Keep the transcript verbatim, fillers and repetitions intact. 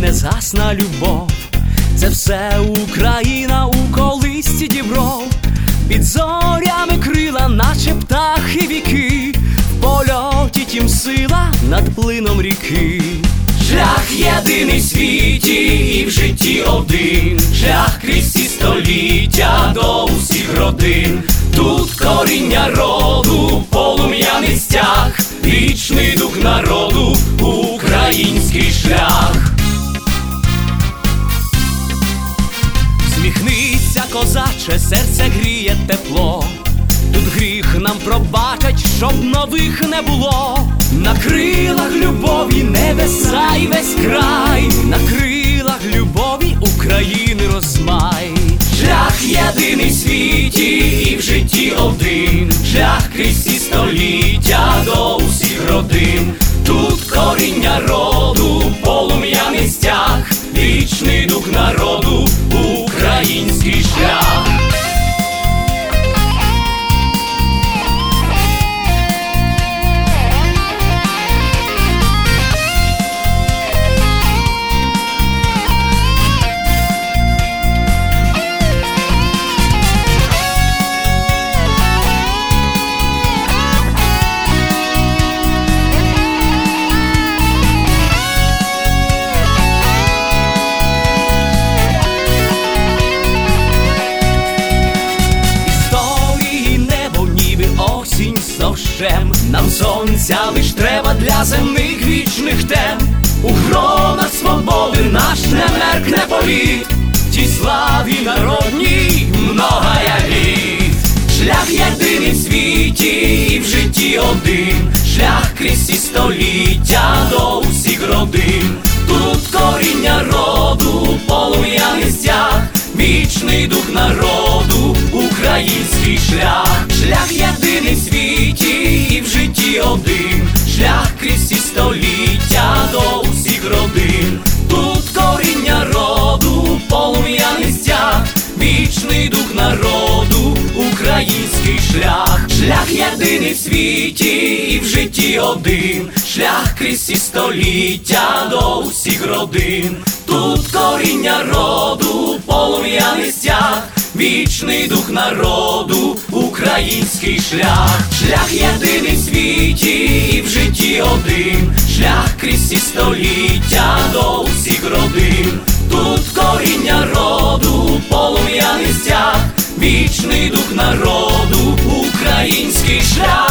не згасна любов. Це все Україна у колисці дібров. Під зорями крила, наче птахи віки, в польоті тім сила над плином ріки. Шлях єдиний в світі і в житті один, шлях крізь ці століття до усіх родин. Тут коріння роду, полум'яний стяг, вічний дух народу, український шлях. Всміхнися, козаче, серце гріє тепло. Тут гріх нам пробачать, щоб нових не було. На крилах любові небеса і весь край, на крилах любові України розмай. Шлях єдиний в світі і в житті один, шлях крізь ці століття до усіх родин. Тут коріння роду, полум'яний стяг, вічний дух народу, український шлях. Нам сонця лиш треба для земних вічних тем. У гронах свободи наш не меркне політ, тій славі народній многая літ. Шлях єдиний в світі і в житті один, шлях крізь ці століття до усіх родин. Тут коріння роду, полум'яний стяг, вічний дух народу, український шлях. Шлях єдиний в світі і в житті один, шлях крізь ці століття до усіх родин. Тут коріння роду, полум'яний стяг, вічний дух народу, український шлях. Шлях єдиний в світі і в житті один, шлях крізь ці століття до усіх родин. Тут коріння роду, полум'яний стяг, вічний дух народу, український шлях. Шлях єдиний в світі і в житті один, шлях крізь ці століття до усіх родин. Тут коріння роду, полум'яний стяг, вічний дух народу, український шлях.